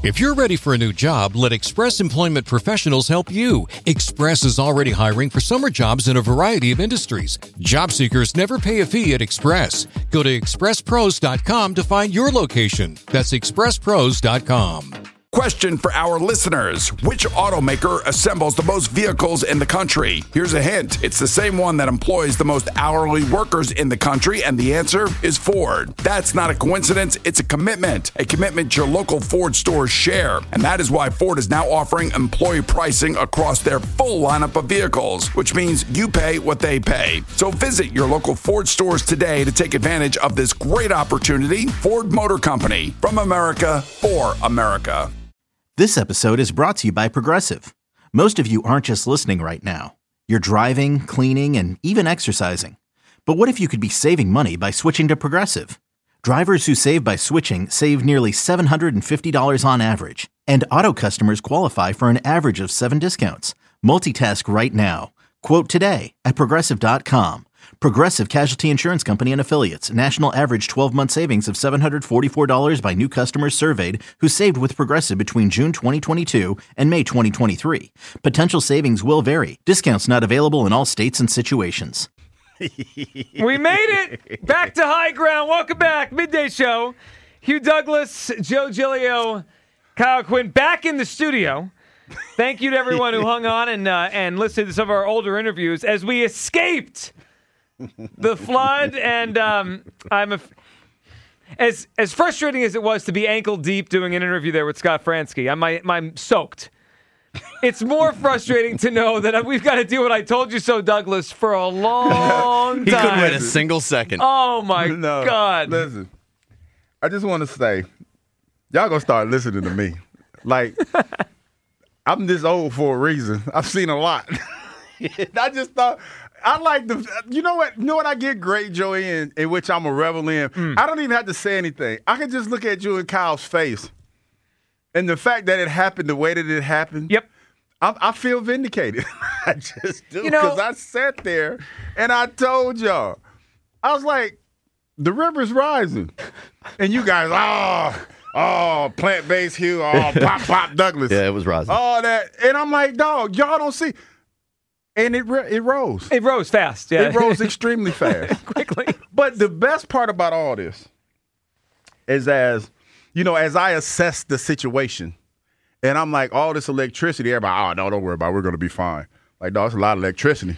If you're ready for a new job, let Express Employment Professionals help you. Express is already hiring for summer jobs in a variety of industries. Job seekers never pay a fee at Express. Go to expresspros.com to find your location. That's expresspros.com. Question for our listeners. Which automaker assembles the most vehicles in the country? Here's a hint. It's the same one that employs the most hourly workers in the country, and the answer is Ford. That's not a coincidence. It's a commitment your local Ford stores share. And that is why Ford is now offering employee pricing across their full lineup of vehicles, which means you pay what they pay. So visit your local Ford stores today to take advantage of this great opportunity. Ford Motor Company, from America, for America. This episode is brought to you by Progressive. Most of you aren't just listening right now. You're driving, cleaning, and even exercising. But what if you could be saving money by switching to Progressive? Drivers who save by switching save nearly $750 on average. And auto customers qualify for an average of 7 discounts. Multitask right now. Quote today at Progressive.com. Progressive Casualty Insurance Company and Affiliates. National average 12-month savings of $744 by new customers surveyed who saved with Progressive between June 2022 and May 2023. Potential savings will vary. Discounts not available in all states and situations. We made it! Back to high ground. Welcome back. Midday Show. Hugh Douglas, Joe Giglio, Kyle Quinn back in the studio. Thank you to everyone who hung on and listened to some of our older interviews as we escaped the flood, and as frustrating as it was to be ankle deep doing an interview there with Scott Fransky, I'm soaked. It's more frustrating to know that we've got to do what I told you so, Douglas, for a long time. He couldn't wait a single second. Oh my God! Listen, I just want to say, y'all gonna start listening to me. Like, I'm this old for a reason. I've seen a lot. I just thought. I like you know what I get great joy in which I'm a rebel in? I don't even have to say anything. I can just look at you and Kyle's face. And the fact that it happened the way that it happened. Yep. I feel vindicated. I just do. Because I sat there and I told y'all. I was like, the river's rising. And you guys, plant-based Hugh, pop Douglas. Yeah, it was rising. All that. And I'm like, dog, y'all don't see. And it rose. It rose fast. Yeah. It rose extremely fast. Quickly. But the best part about all this is as I assess the situation, and I'm like, all this electricity, everybody, no, don't worry about it. We're going to be fine. Like, no, it's a lot of electricity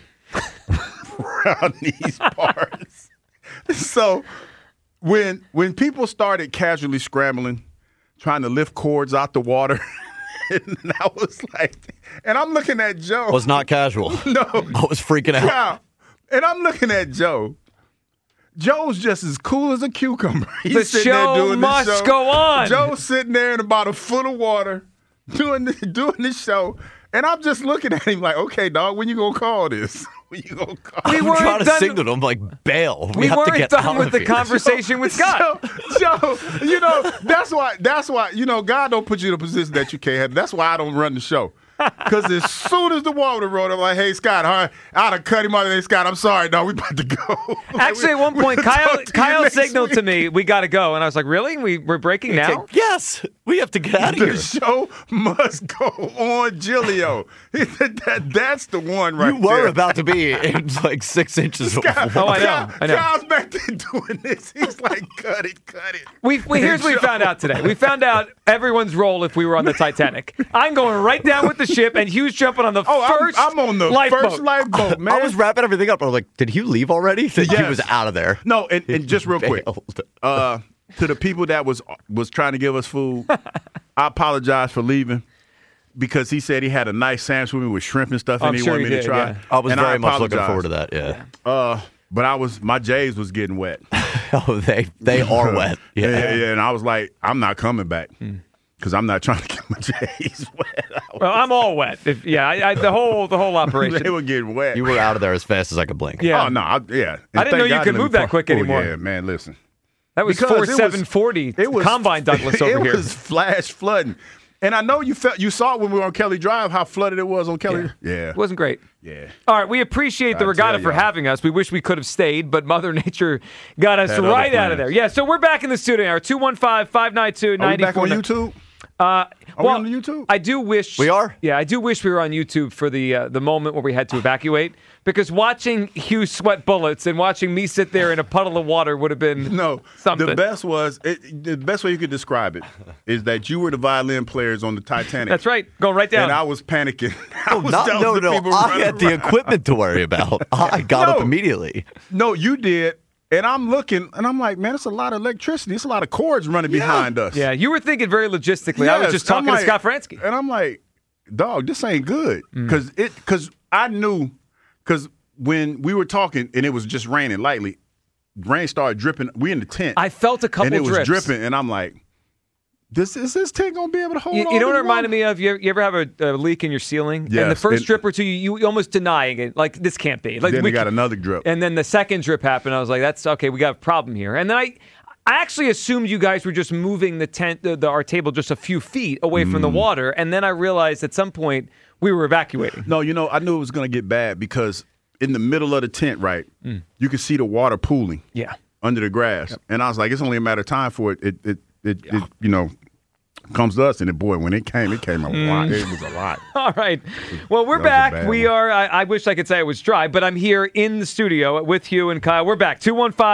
around these parts. So when people started casually scrambling, trying to lift cords out the water, and I was like, and I'm looking at Joe. Was not casual. No. I was freaking out. Yeah. And I'm looking at Joe. Joe's just as cool as a cucumber. He's the show must go on. Joe's sitting there in about a foot of water doing the show. And I'm just looking at him like, okay, dog, when you going to call this? When you going to call We I'm weren't trying to done- signal to him, like, bail. We have to weren't get done out with of the here. conversation with Scott. Joe, that's why, God don't put you in a position that you can't have. That's why I don't run the show. Because as soon as the water rolled, I'm like, hey, Scott, I'd have cut him out. Hey, Scott, I'm sorry, dog. We about to go. Actually, at one point, Kyle signaled to me, we got to go. And I was like, really? We're breaking now? Yes. We have to get out of here. The show must go on, Giglio. That's the one right there. You were about to be in like 6 inches of water. Oh, I know. Kyle's back there doing this. He's like, cut it. Here's what we found out today. We found out everyone's role if we were on the Titanic. I'm going right down with the ship, and Hugh's jumping on the first I'm on the first lifeboat, man. I was wrapping everything up. I was like, did Hugh leave already? He Yes. was out of there. No, and just real quick, Bailed. to the people that was trying to give us food, I apologize for leaving because he said he had a nice sandwich with me with shrimp and stuff, and he wanted me to try. Yeah. I was and very much looking apologize. forward to that, yeah. But my J's was getting wet. Oh, they are wet. Yeah. And I was like, I'm not coming back. Because I'm not trying to get my J's wet. Well, I'm all wet. The whole operation. They were getting wet. You were out of there as fast as I could blink. Yeah. Oh, no. I And didn't thank know you God could let me move that park. quick anymore. Yeah, man, listen. That was Because 740 it was Combine Douglas over here. It was flash flooding. And I know you saw it when we were on Kelly Drive, how flooded it was on Kelly. Yeah. It wasn't great. Yeah. All right, we appreciate the I regatta tell for y'all. having us. We wish we could have stayed, but Mother Nature got us Had other right out of plans. there. Yeah, so we're back in the studio. 215-592-94. Are we back on YouTube? Are we on the YouTube? I do wish We are? Yeah, I do wish we were on YouTube for the moment where we had to evacuate, because watching Hugh sweat bullets and watching me sit there in a puddle of water would have been something. The best the best way you could describe it is that you were the violin players on the Titanic. That's right, going right down. And I was panicking. No. I had the equipment to worry about. I got up immediately. No, you did. And I'm looking, and I'm like, man, it's a lot of electricity. It's a lot of cords running behind us. Yeah, you were thinking very logistically. I was just talking to Scott Fransky. And I'm like, dog, this ain't good. Because I knew, because when we were talking and it was just raining lightly, rain started dripping. We in the tent. I felt a couple and it was drips. dripping, and I'm like, is this tent going to be able to hold on? You know what it reminded me of? You ever have a leak in your ceiling? Yes. And the first drip or two, you almost denying it. Like, this can't be. Like, then we got another drip. And then the second drip happened. I was like, that's okay. We got a problem here. And then I actually assumed you guys were just moving the tent, our table, just a few feet away from the water. And then I realized at some point we were evacuating. No, I knew it was going to get bad because in the middle of the tent, right, you could see the water pooling. Yeah. Under the grass. Yep. And I was like, it's only a matter of time for it comes to us. And when it came a lot. It was a lot. All right. Well, we're back. We are, I wish I could say it was dry, but I'm here in the studio with Hugh and Kyle. We're back.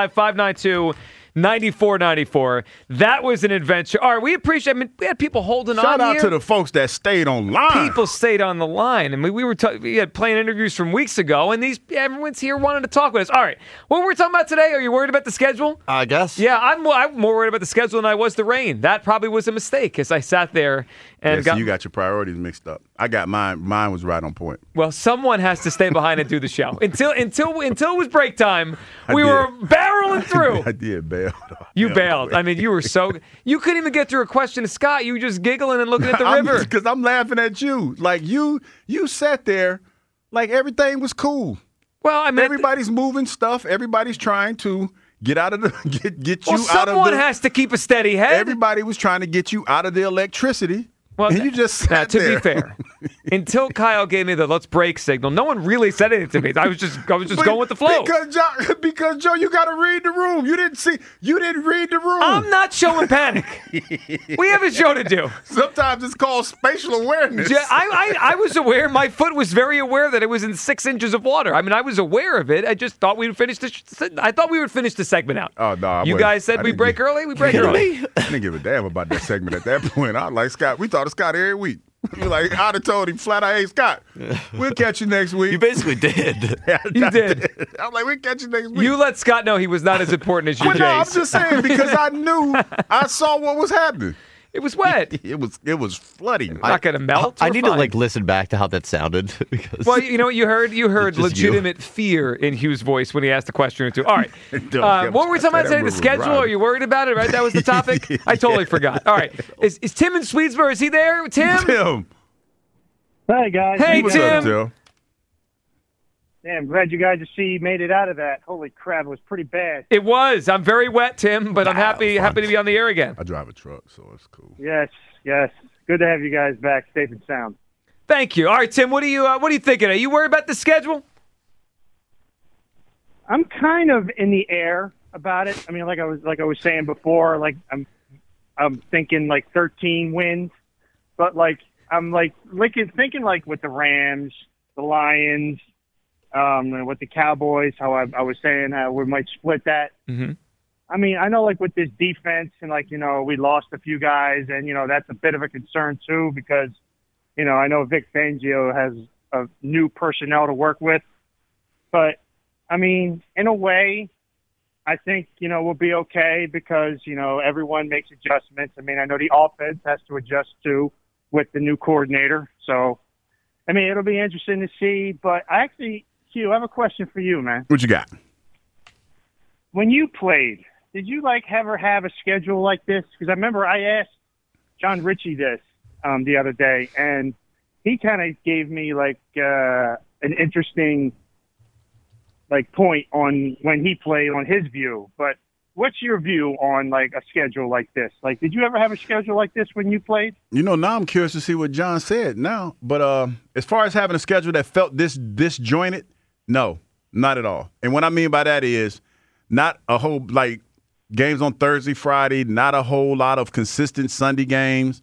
215-592-9494. That was an adventure. All right, we appreciate we had people holding on Shout out here. to the folks that stayed online. People stayed on the line. I mean, we had playing interviews from weeks ago, and everyone's here wanting to talk with us. All right, what we're talking about today? Are you worried about the schedule? I guess. Yeah, I'm more worried about the schedule than I was the rain. That probably was a mistake as I sat there and you got your priorities mixed up. I got mine. Mine was right on point. Well, someone has to stay behind and do the show until it was break time. We were barreling through. I did bail. You bailed. I mean, you were you couldn't even get through a question to Scott. You were just giggling and looking at the river. Because I'm laughing at you. Like you sat there like everything was cool. Well, I mean, everybody's moving stuff. Everybody's trying to get out of the get you out of the. Someone has to keep a steady head. Everybody was trying to get you out of the electricity. Well, and you just sat to there. be fair, until Kyle gave me the let's break signal, no one really said anything to me. I was just going with the flow. Because Joe, you got to read the room. You didn't read the room. I'm not showing panic. We have a show to do. Sometimes it's called spatial awareness. I was aware. My foot was very aware that it was in 6 inches of water. I mean, I was aware of it. I just thought we would finish I thought we would finish the segment out. Oh no! You guys said we break early. We break early. I didn't give a damn about that segment at that point. I was like, Scott, we thought of Scott every week. You're like, I'd have told him flat out, hey, Scott, we'll catch you next week. You basically did. You did. I'm like, we'll catch you next week. You let Scott know he was not as important as you, Well, no, I'm just saying because I saw what was happening. It was wet. It was flooding. Not going to melt. I need to listen back to how that sounded. Because well, you know what you heard? You heard legitimate fear in Hugh's voice when he asked a question or two. All right. What were we talking about today? The schedule? Are you worried about it? Right? That was the topic? I totally forgot. All right. Is Tim in Swedesboro? Is he there? Tim? Hey, guys. Hey, What's Tim. up, Joe? Damn, glad you guys made it out of that. Holy crap, it was pretty bad. It was. I'm very wet, Tim, but I'm happy to be on the air again. I drive a truck, so it's cool. Yes. Good to have you guys back, safe and sound. Thank you. All right, Tim, what are you thinking? Are you worried about the schedule? I'm kind of in the air about it. I mean, like I was saying before, like I'm thinking like 13 wins, but like I'm thinking like with the Rams, the Lions, with the Cowboys, how I was saying how we might split that. Mm-hmm. I mean, I know like with this defense and like, we lost a few guys and, that's a bit of a concern too because, I know Vic Fangio has a new personnel to work with. But, I mean, in a way, I think, we'll be okay because, everyone makes adjustments. I mean, I know the offense has to adjust too with the new coordinator. So, I mean, it'll be interesting to see. But Hugh, I have a question for you, man. What you got? When you played, did you ever have a schedule like this? Because I remember I asked John Ritchie this the other day, and he kind of gave me an interesting point on when he played on his view. But what's your view on a schedule like this? Did you ever have a schedule like this when you played? Now I'm curious to see what John said now. But as far as having a schedule that felt disjointed, no, not at all. And what I mean by that is not a whole games on Thursday, Friday, not a whole lot of consistent Sunday games,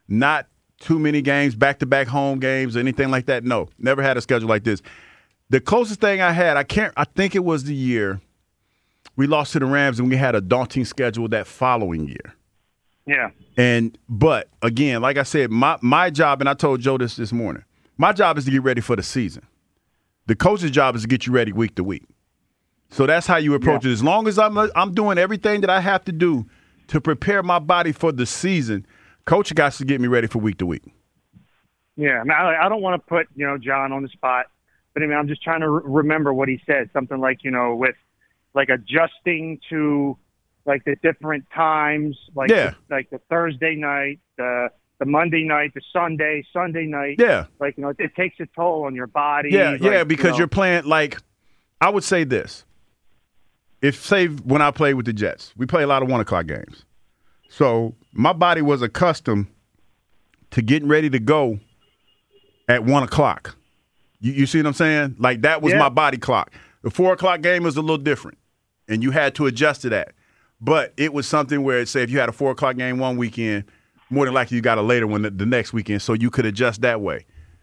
not too many games, back-to-back home games, or anything like that. No, never had a schedule like this. The closest thing I had, I think it was the year we lost to the Rams and we had a daunting schedule that following year. Yeah. But again, like I said, my job, and I told Joe this morning, my job is to get ready for the season. The coach's job is to get you ready week to week. So that's how you approach it. As long as I'm doing everything that I have to do to prepare my body for the season, coach got to get me ready for week to week. Yeah, I don't want to put John on the spot, but I'm just trying to remember what he said. Something like with like adjusting to like the different times, like the Thursday night, the Monday night, the Sunday night. Yeah, like it takes a toll on your body. Yeah, because you're playing like I would say this. When I played with the Jets, we play a lot of 1:00 games. So my body was accustomed to getting ready to go at 1:00. You see what I'm saying? Like that was my body clock. The 4:00 game was a little different, and you had to adjust to that. But it was something where, say, if you had a 4:00 game one weekend, more than likely you got a later one the next weekend, so you could adjust that way.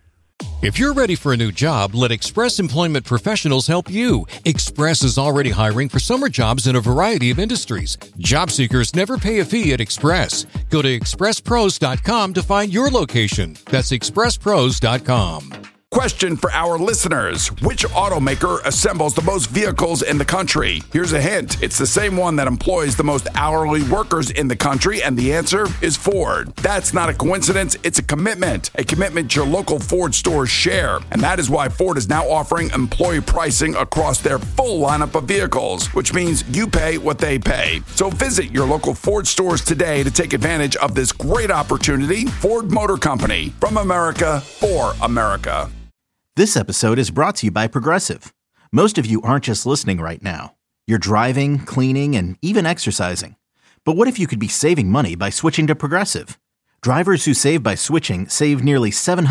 If you're ready for a new job, let Express Employment Professionals help you. Express is already hiring for summer jobs in a variety of industries. Job seekers never pay a fee at Express. Go to expresspros.com to find your location. That's expresspros.com. Question for our listeners. Which automaker assembles the most vehicles in the country? Here's a hint. It's the same one that employs the most hourly workers in the country, and the answer is Ford. That's not a coincidence. It's a commitment your local Ford stores share. And that is why Ford is now offering employee pricing across their full lineup of vehicles, which means you pay what they pay. So visit your local Ford stores today to take advantage of this great opportunity. Ford Motor Company, from America for America. This episode is brought to you by Progressive. Most of you aren't just listening right now. You're driving, cleaning, and even exercising. But what if you could be saving money by switching to Progressive? Drivers who save by switching save nearly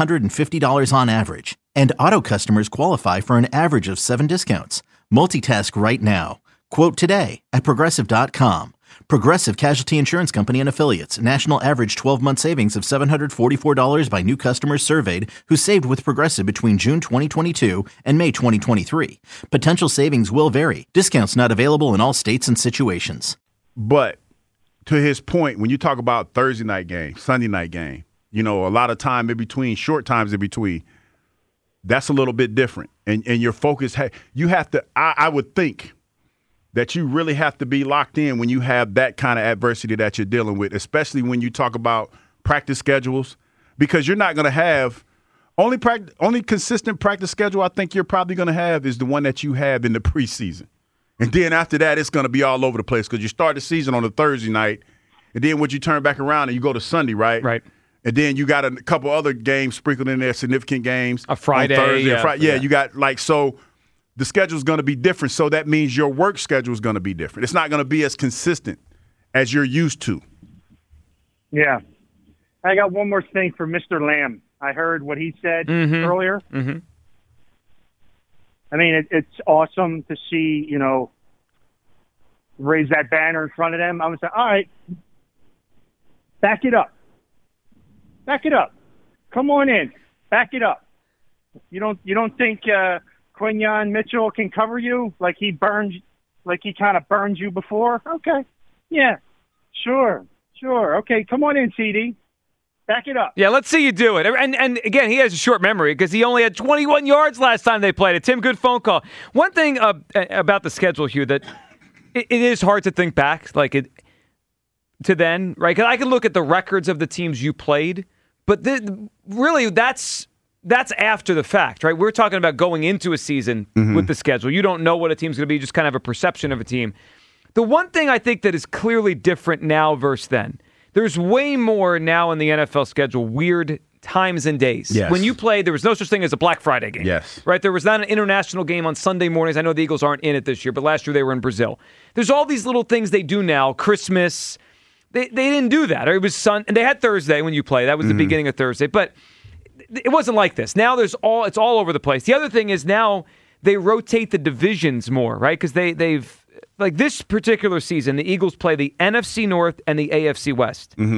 $750 on average. And auto customers qualify for an average of 7 discounts. Multitask right now. Quote today at Progressive.com. Progressive Casualty Insurance Company and Affiliates. National average 12-month savings of $744 by new customers surveyed who saved with Progressive between June 2022 and May 2023. Potential savings will vary. Discounts not available in all states and situations. But to his point, when you talk about Thursday night game, Sunday night game, a lot of time in between, short times in between, that's a little bit different. And your focus, you have to, I would think, that you really have to be locked in when you have that kind of adversity that you're dealing with, especially when you talk about practice schedules, because you're not going to have only consistent practice schedule I think you're probably going to have is the one that you have in the preseason. And then after that, it's going to be all over the place because you start the season on a Thursday night, and then when you turn back around and you go to Sunday, right? Right. And then you got a couple other games sprinkled in there, significant games. A Friday. On Thursday, you got so – the schedule is going to be different, so that means your work schedule is going to be different. It's not going to be as consistent as you're used to. Yeah. I got one more thing for Mr. Lamb. I heard what he said earlier. Mm-hmm. I mean, it's awesome to see, raise that banner in front of them. I'm going to say, all right, back it up. Back it up. Come on in. Back it up. You don't think Quinyon Mitchell can cover you like he kind of burned you before? Okay. Yeah. Sure. Okay, come on in, CD. Back it up. Yeah, let's see you do it. And again, he has a short memory because he only had 21 yards last time they played it. Tim, good phone call. One thing about the schedule, Hugh, that it is hard to think back to then, right? Because I can look at the records of the teams you played, but really that's after the fact, right? We're talking about going into a season with the schedule. You don't know what a team's going to be. You just kind of have a perception of a team. The one thing I think that is clearly different now versus then, there's way more now in the NFL schedule, weird times and days. Yes. When you played, there was no such thing as a Black Friday game. Yes. Right? There was not an international game on Sunday mornings. I know the Eagles aren't in it this year, but last year they were in Brazil. There's all these little things they do now. Christmas, they didn't do that. Or it was and they had Thursday when you play. That was the beginning of Thursday. But it wasn't like this. Now it's all over the place. The other thing is now they rotate the divisions more, right? Because they've like this particular season, the Eagles play the NFC North and the AFC West.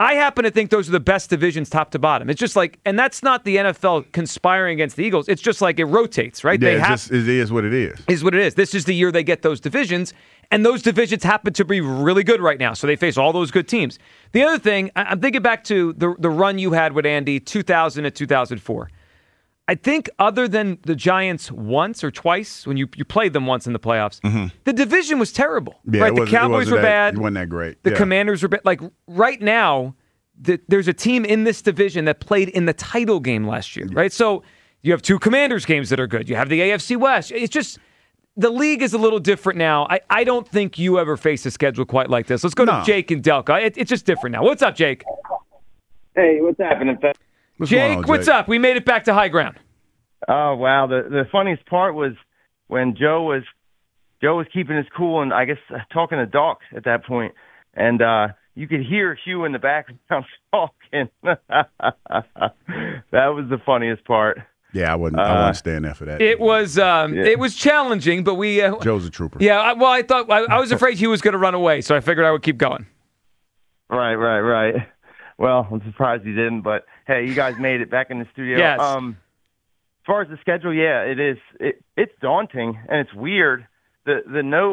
I happen to think those are the best divisions top to bottom. It's just like, and that's not the NFL conspiring against the Eagles. It's just like it rotates, right? Yeah, it is what it is. Is what it is. This is the year they get those divisions, and those divisions happen to be really good right now. So they face all those good teams. The other thing, I'm thinking back to the run you had with Andy, 2000 to 2004. I think other than the Giants once or twice, when you played them once in the playoffs, the division was terrible. Yeah, right? The Cowboys were bad. It wasn't that great. The Commanders were bad. Like right now, there's a team in this division that played in the title game last year, right? So you have two Commanders games that are good. You have the AFC West. It's just the league is a little different now. I don't think you ever face a schedule quite like this. Let's go to Jake and Delco. It's just different now. What's up, Jake? Hey, what's happening? Jake, what's up? We made it back to high ground. Oh wow! The funniest part was when Joe was keeping his cool and I guess talking to Doc at that point, and you could hear Hugh in the background talking. That was the funniest part. Yeah, I wasn't staying there for that. It was challenging, but we Joe's a trooper. Yeah, I thought I was afraid Hugh was going to run away, so I figured I would keep going. Right. Well, I'm surprised he didn't, but hey, you guys made it back in the studio. Yes. As far as the schedule, yeah, it is. It's daunting and it's weird. There's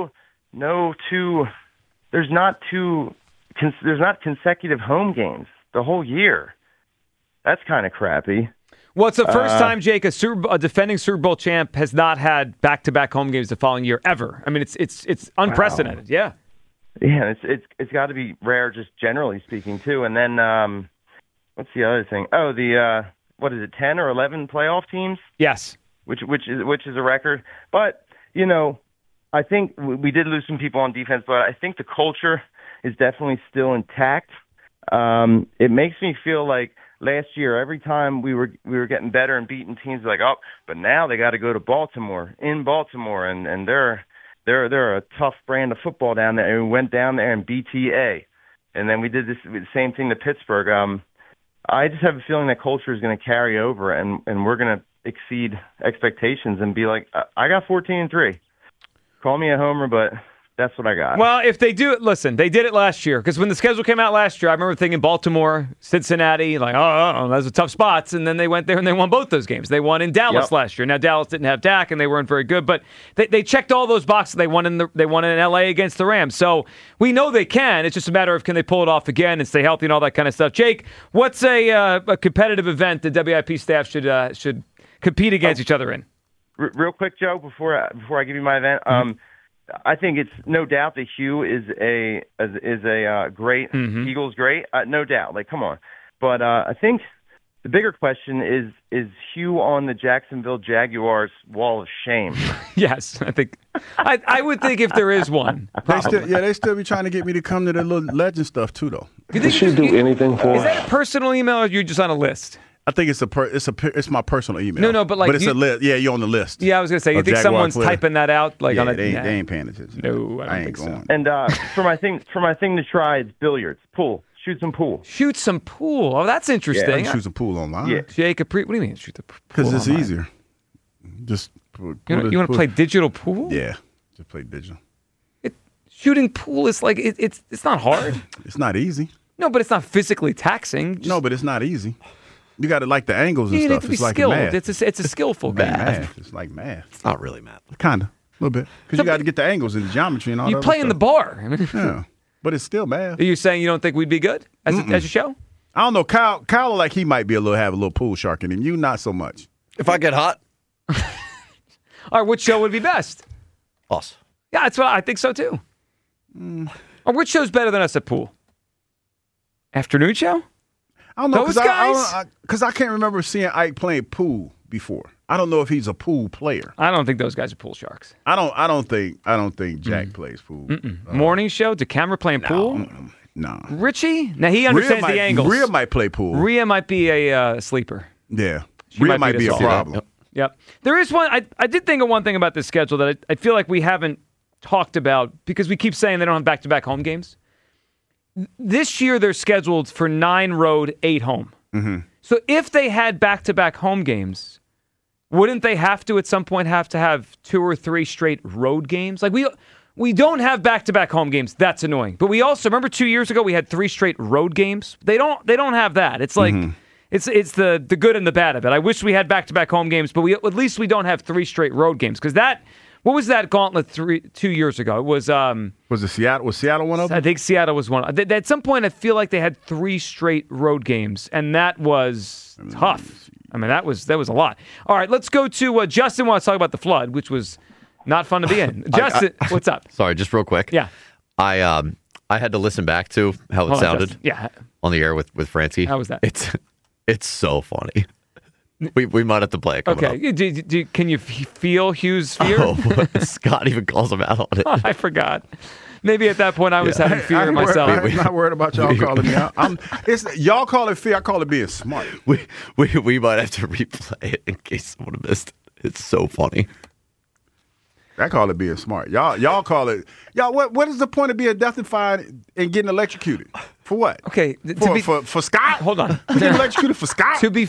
not consecutive home games the whole year. That's kind of crappy. Well, it's the first time, Jake, a defending Super Bowl champ has not had back-to-back home games the following year ever. I mean, it's unprecedented. Wow. Yeah, it's got to be rare, just generally speaking, too. And then what's the other thing? Oh, what is it, 10 or 11 playoff teams? Yes. Which is a record. But I think we did lose some people on defense, but I think the culture is definitely still intact. It makes me feel like last year, every time we were getting better and beating teams, like, oh, but now they got to go to Baltimore, and they're a tough brand of football down there. And we went down there and BTA, and then we did the same thing to Pittsburgh. I just have a feeling that culture is going to carry over, and we're going to exceed expectations and be like, I got 14-3. Call me a homer, but that's what I got. Well, if they do it, listen, they did it last year. Because when the schedule came out last year, I remember thinking Baltimore, Cincinnati, like, those are tough spots. And then they went there and they won both those games. They won in Dallas last year. Now, Dallas didn't have Dak and they weren't very good. But they checked all those boxes. They won in L.A. against the Rams. So we know they can. It's just a matter of can they pull it off again and stay healthy and all that kind of stuff. Jake, what's a competitive event the WIP staff should compete against each other in? Real quick, Joe, before I give you my event, I think it's no doubt that Hugh is a great Eagles great, no doubt. Like, come on, but I think the bigger question is Hugh on the Jacksonville Jaguars wall of shame? Yes, I think I would think if there is one, they still be trying to get me to come to the little legend stuff too, though. Did she do anything for? Is that a personal email or are you just on a list? I think it's my personal email. No, but it's a list. Yeah, you're on the list. Yeah, I was gonna say, you think someone's typing that out like on a? They ain't paying attention. No, I don't think so. And for my thing to try, it's billiards, pool. Shoot some pool. Shoot some pool. Oh, that's interesting. Yeah, I can shoot some pool online. Yeah. Jake, what do you mean shoot the pool? Because it's online? easier. Just you want to play digital pool? Yeah, just play digital. Shooting pool is like it's not hard. It's not easy. No, but it's not physically taxing. No, but it's not easy. You got to like the angles and stuff. Need to be it's like skilled. math. It's a skillful math. It's like math. It's not really math. Kind of. A little bit. Because you got to get the angles and the geometry and all that. You play in the bar. Yeah. But it's still math. Are you saying you don't think we'd be good as a show? I don't know. Kyle like he might have a little pool shark in him. You not so much. If I get hot. All right, which show would be best? Us. Yeah, that's what I think so too. Or which show's better than us at pool? Afternoon show? I don't know, because I can't remember seeing Ike playing pool before. I don't know if he's a pool player. I don't think those guys are pool sharks. I don't think Jack plays pool. Morning show, DeCamera playing pool? No. Richie? Now he understands the angles. Rhea might play pool. Rhea might be a sleeper. Yeah. Rhea might be a problem. Yep. There is one. I did think of one thing about this schedule that I feel like we haven't talked about because we keep saying they don't have back-to-back home games. This year, they're scheduled for 9 road, 8 home. Mm-hmm. So if they had back-to-back home games, wouldn't they have to, at some point, have 2 or 3 straight road games? Like, We don't have back-to-back home games. That's annoying. But we also remember 2 years ago we had 3 straight road games. They don't have that. It's like it's the good and the bad of it. I wish we had back-to-back home games, but at least we don't have 3 straight road games because that. What was that gauntlet 2 years ago? It was it Seattle? Was Seattle one of them? I think Seattle was one. At some point, I feel like they had 3 straight road games, and that was tough. I mean, that was a lot. All right, let's go to Justin. Wants to talk about the flood, which was not fun to be in. Justin, what's up? Sorry, just real quick. Yeah, I had to listen back to how it sounded. On the air with Francie. How was that? It's so funny. We might have to play it. Okay. Can you feel Hugh's fear? Oh, Scott even calls him out on it. I forgot. Maybe at that point I was having fear myself. I'm not worried about y'all calling me out. Y'all call it fear. I call it being smart. We might have to replay it in case someone missed it. It's so funny. I call it being smart. Y'all call it. What is the point of being death-defying and getting electrocuted? For what? Okay. For Scott? Hold on. Getting electrocuted for Scott? To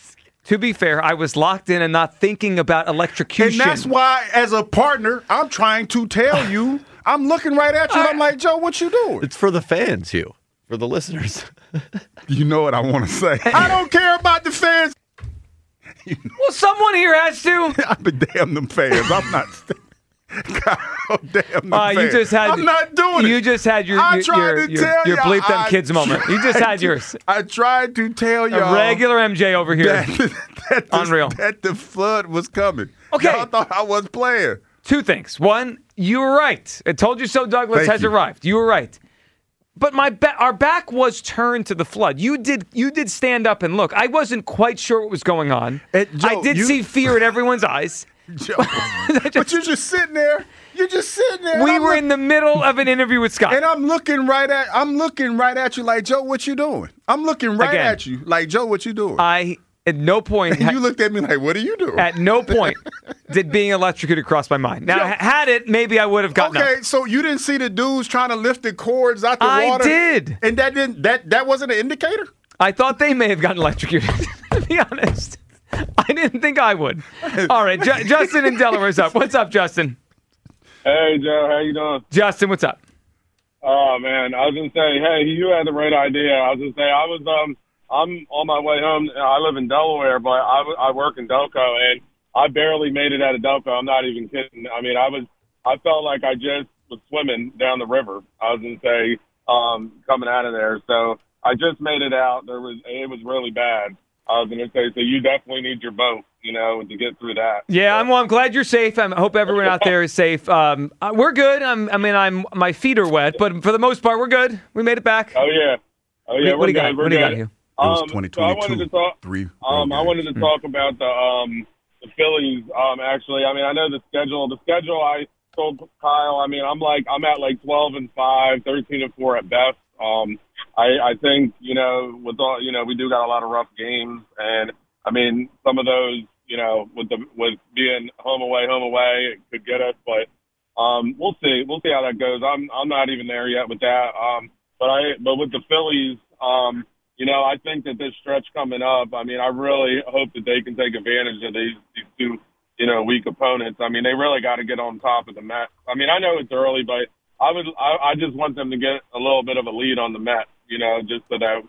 be fair, I was locked in and not thinking about electrocution. And that's why, as a partner, I'm trying to tell you, I'm looking right at you, and I'm like, Joe, what you doing? It's for the fans, Hugh. For the listeners. You know what I want to say. I don't care about the fans. Well, someone here has to. I've been damn them fans. I'm not... God damn fans. You just had. I'm not doing it. You just had your bleep them kids moment. You just had yours. I tried to tell y'all. A regular MJ over here. Unreal. That the flood was coming. Okay. Y'all thought I was playing. 2 things. One, you were right. I told you so. Douglas has arrived. You were right. But our back was turned to the flood. You did stand up and look. I wasn't quite sure what was going on. Joe, I did see fear in everyone's eyes. Joe, but you're just sitting there. We were in the middle of an interview with Scott, and I'm looking right at you like, Joe, what you doing? I'm looking right at you like, Joe, what you doing? At no point. And you looked at me like, what are you doing? At no point did being electrocuted cross my mind. Now, had it, maybe I would have gotten up. So you didn't see the dudes trying to lift the cords out the water? I did. And that wasn't an indicator? I thought they may have gotten electrocuted, to be honest. I didn't think I would. All right, Justin in Delaware's up. What's up, Justin? Hey, Joe. How you doing? Justin, what's up? Oh, man. I was going to say, hey, you had the right idea. I was going to say, I'm on my way home. I live in Delaware, but I work in Delco, and I barely made it out of Delco. I'm not even kidding. I mean, I felt like I just was swimming down the river. I was going to say, coming out of there. So I just made it out. It was really bad. I was going to say, so you definitely need your boat, to get through that. Yeah, I'm glad you're safe. I hope everyone out there is safe. We're good. My feet are wet, but for the most part, we're good. We made it back. Oh yeah. What do you got? What do you got here? It was 2022. So I wanted to talk. I wanted to talk about the Phillies. Actually, I know the schedule. The schedule I told Kyle. I'm at like 12-5, 13-4 at best. I think, with all, we do got a lot of rough games, and some of those, with being home away, it could get us, but we'll see how that goes. I'm not even there yet with that. But with the Phillies, I think that this stretch coming up, I really hope that they can take advantage of these two, weak opponents. They really got to get on top of the Mets. I know it's early, but I just want them to get a little bit of a lead on the Mets, just so that,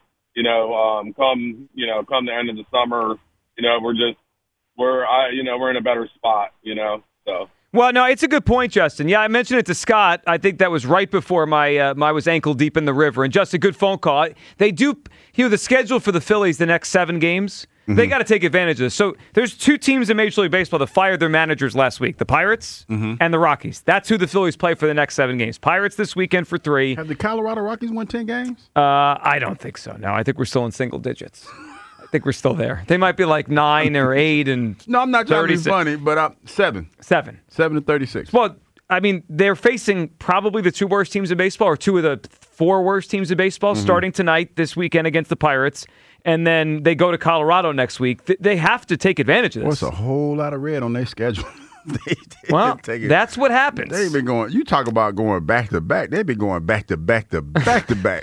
come the end of the summer, we're in a better spot, so. Well, no, it's a good point, Justin. Yeah, I mentioned it to Scott. I think that was right before I was ankle deep in the river. And just a good phone call. They do, the schedule for the Phillies the next 7 games, they got to take advantage of this. So there's 2 teams in Major League Baseball that fired their managers last week, the Pirates and the Rockies. That's who the Phillies play for the next 7 games. Pirates this weekend for 3. Have the Colorado Rockies won 10 games? I don't think so. No, I think we're still in single digits. I think we're still there. They might be like 9 or 8 and no, I'm not trying to be funny, but 7. 7 to 36. Well, they're facing probably the 2 worst teams in baseball, or 2 of the 4 worst teams in baseball, starting tonight, this weekend against the Pirates, and then they go to Colorado next week. They have to take advantage of this. Well, it's a whole lot of red on their schedule. That's what happens. They've been going. You talk about going back to back. They've been going back to back to back to back.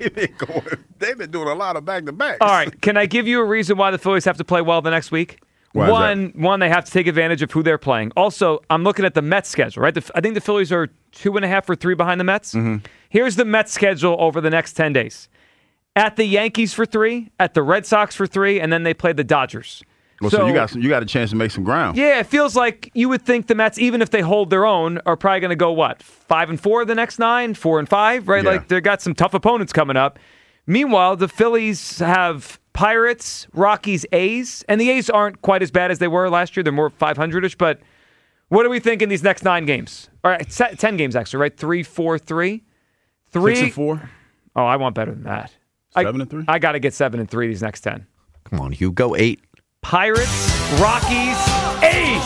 They've been doing a lot of back to back. All right. Can I give you a reason why the Phillies have to play well the next week? One, they have to take advantage of who they're playing. Also, I'm looking at the Mets schedule, right? I think the Phillies are 2.5 or 3 behind the Mets. Mm-hmm. Here's the Mets schedule over the next 10 days. At the Yankees for 3, at the Red Sox for 3, and then they play the Dodgers. Well, so you got a chance to make some ground. Yeah, it feels like you would think the Mets, even if they hold their own, are probably going to go, 5-4 the next 9, 4-5, right? Yeah. Like, they've got some tough opponents coming up. Meanwhile, the Phillies have Pirates, Rockies, A's, and the A's aren't quite as bad as they were last year. They're more 500-ish, but what do we think in these next 9 games? All right, 10 games, actually, right? 3, 4, 3. 6-4? Oh, I want better than that. 7-3? I got to get 7-3 these next 10. Come on, Hugh, go 8. Pirates, Rockies, A's.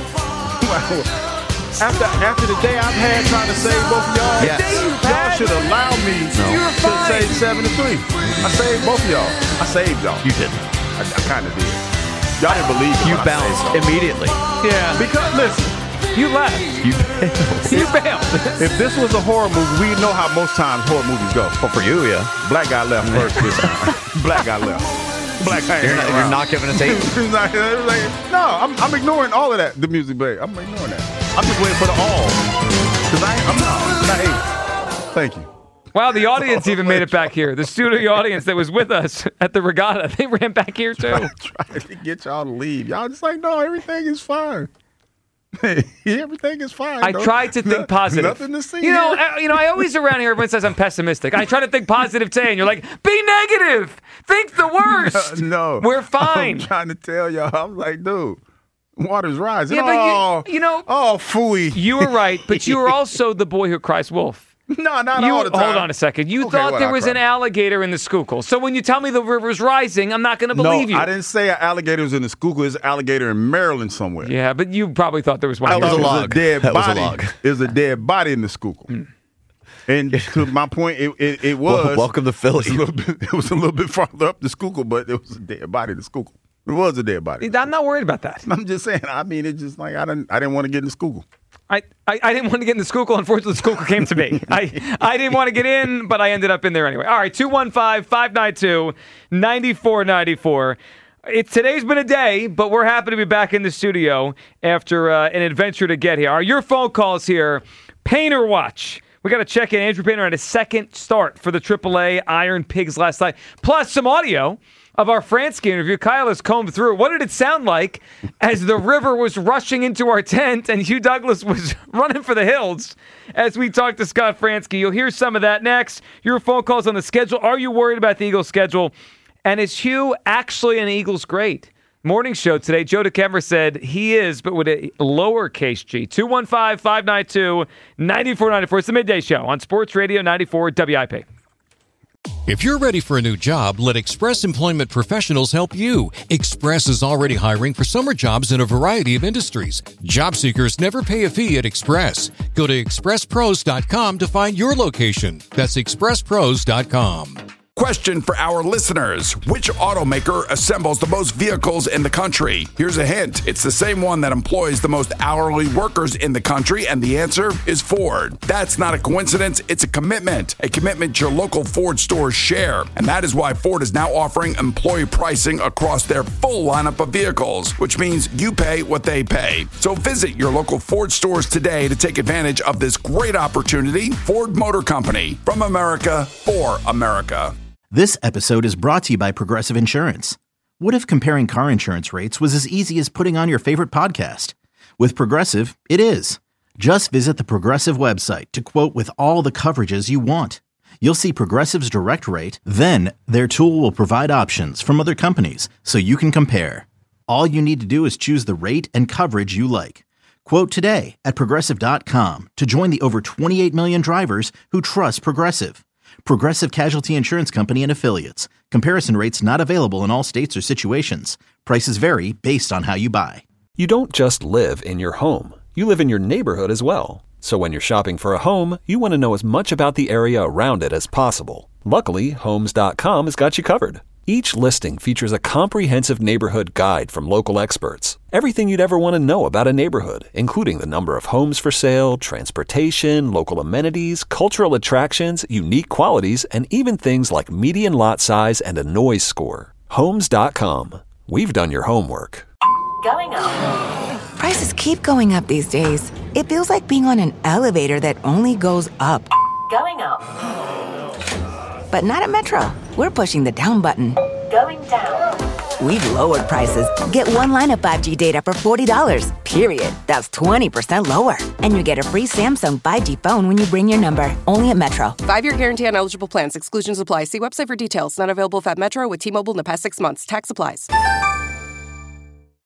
After the day I've had trying to save both of y'all, y'all should allow me to save 7-3. I saved both of y'all. I saved y'all. You didn't. I kind of did. Y'all didn't believe it. You bounced immediately. Yeah. Because, listen. You left. You bailed. You bailed. If this was a horror movie, we know how most times horror movies go. Well, for you, yeah. Black guy left first this time. Black guy left. Black guy You're not giving us 8? No, I'm ignoring all of that, the music break. I'm ignoring that. I'm just waiting for the all. Because I'm not 8. Thank you. Wow, the audience even made it back here. The studio audience that was with us at the regatta, they ran back here too. Trying to get y'all to leave. Y'all just like, no, everything is fine. Everything is fine. I tried to think positive. Nothing to see. I always around here, everyone says I'm pessimistic. I try to think positive today, and you're like, be negative. Think the worst. No. We're fine. I'm trying to tell y'all. I'm like, dude, water's rising. Yeah, but oh, phooey. You were right, but you were also the boy who cries wolf. No, not all the time. Hold on a second. You thought there was an alligator in the Schuylkill. So when you tell me the river's rising, I'm not going to believe you. No, I didn't say an alligator was in the Schuylkill. It's an alligator in Maryland somewhere. Yeah, but you probably thought there was one. It was a log. That was a log. It was a dead body in the Schuylkill. And to my point, it was. Welcome to Philly. It was a little bit farther up the Schuylkill, but it was a dead body in the Schuylkill. It was a dead body. I'm not worried about that. I'm just saying. I mean, it's just like I didn't want to get in the Schuylkill. I didn't want to get in the Schuylkill. Unfortunately, the Schuylkill came to me. I didn't want to get in, but I ended up in there anyway. All right, 215-592-9494. Today's been a day, but we're happy to be back in the studio after an adventure to get here. Your phone calls here. Painter Watch. We got to check in. Andrew Painter had a second start for the AAA Iron Pigs last night. Plus some audio of our Fransky interview. Kyle has combed through. What did it sound like as the river was rushing into our tent and Hugh Douglas was running for the hills as we talked to Scott Fransky? You'll hear some of that next. Your phone calls on the schedule. Are you worried about the Eagles' schedule? And is Hugh actually an Eagles great? Morning show today, Joe DeKemmer said he is, but with a lowercase g. 215-592-9494. It's the Midday Show on Sports Radio 94 WIP. If you're ready for a new job, let Express Employment Professionals help you. Express is already hiring for summer jobs in a variety of industries. Job seekers never pay a fee at Express. Go to expresspros.com to find your location. That's expresspros.com. Question for our listeners. Which automaker assembles the most vehicles in the country? Here's a hint. It's the same one that employs the most hourly workers in the country, and the answer is Ford. That's not a coincidence. It's a commitment your local Ford stores share. And that is why Ford is now offering employee pricing across their full lineup of vehicles, which means you pay what they pay. So visit your local Ford stores today to take advantage of this great opportunity. Ford Motor Company, from America for America. This episode is brought to you by Progressive Insurance. What if comparing car insurance rates was as easy as putting on your favorite podcast? With Progressive, it is. Just visit the Progressive website to quote with all the coverages you want. You'll see Progressive's direct rate, then their tool will provide options from other companies so you can compare. All you need to do is choose the rate and coverage you like. Quote today at Progressive.com to join the over 28 million drivers who trust Progressive. Progressive Casualty Insurance Company and Affiliates. Comparison rates not available in all states or situations. Prices vary based on how you buy. You don't just live in your home. You live in your neighborhood as well. So when you're shopping for a home, you want to know as much about the area around it as possible. Luckily, Homes.com has got you covered. Each listing features a comprehensive neighborhood guide from local experts. Everything you'd ever want to know about a neighborhood, including the number of homes for sale, transportation, local amenities, cultural attractions, unique qualities, and even things like median lot size and a noise score. Homes.com. We've done your homework. Going up. Prices keep going up these days. It feels like being on an elevator that only goes up. Going up. But not at Metro. We're pushing the down button. Going down. We've lowered prices. Get one line of 5G data for $40, period. That's 20% lower. And you get a free Samsung 5G phone when you bring your number. Only at Metro. 5-year guarantee on eligible plans. Exclusions apply. See website for details. Not available at Metro with T-Mobile in the past 6 months. Tax applies.